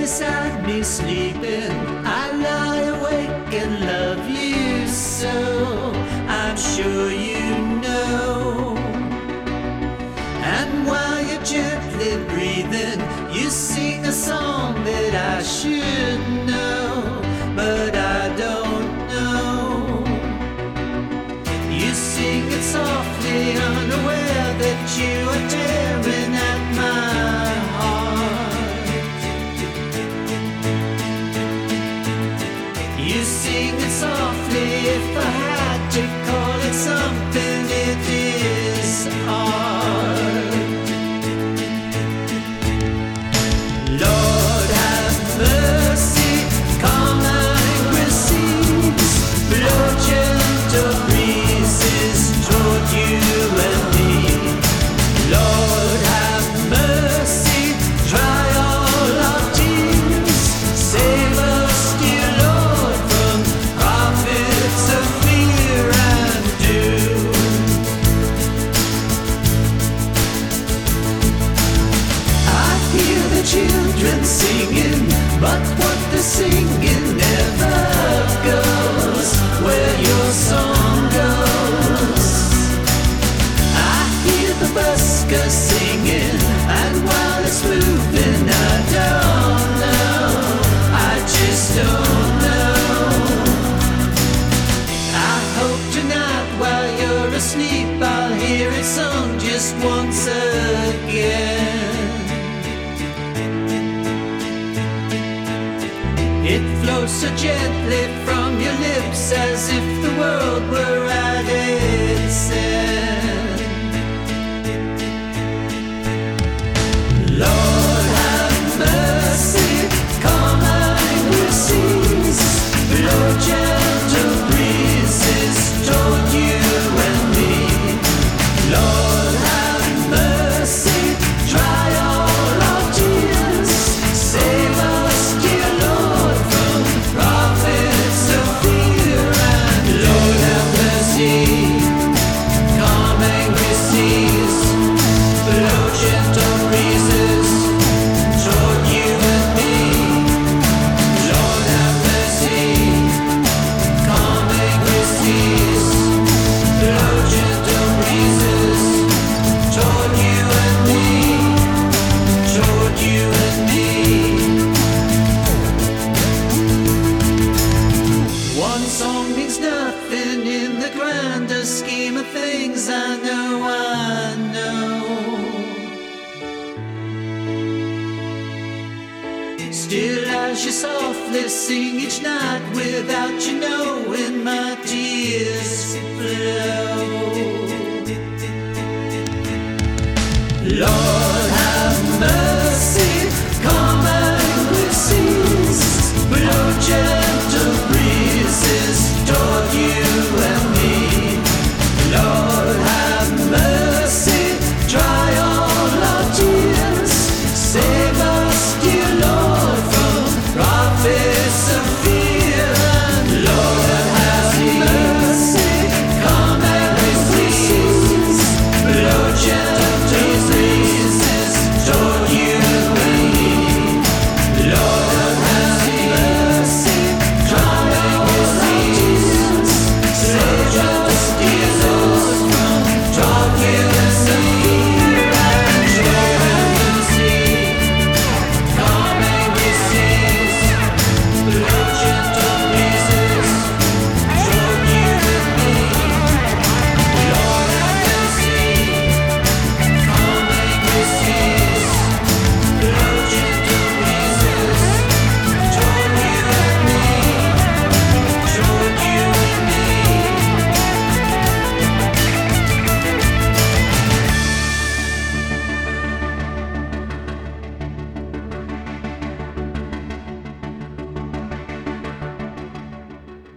beside me sleeping. I lie awake and love you so. I'm sure you know. And while you're gently breathing, you sing a song that I should know, but I don't know. You sing it softly, unaware that you are tearing at my heart. You sing it softly, if I had to call it something, it is art. Lord have mercy, calm angry seas, blow gentle breezes toward you and me. Lord have mercy, dry all our tears, save us, dear Lord, from prophets of fear and doom. I hear the children singing, but what they're singing never goes where your song goes. I hear the buskers singing, and while it's moving, I don't know, I just don't know. I hope tonight while you're asleep, I'll hear it sung just once again. It flows so gently from your lips as if the world were at its end. Lord have mercy, calm angry seas, blow gentle breezes toward you and me. Lord have mercy, dry all our tears, save us, dear Lord, from prophets of fear and Lord have mercy, calm angry seas, blow gentle breezes toward you and me. Lord have mercy, calm angry seas, blow gentle breezes toward you and me, toward you and me. One song means nothing in the grander scheme of things. I know, I know. Still as you softly sing each night, without you knowing, my tears flow. Lord have mercy.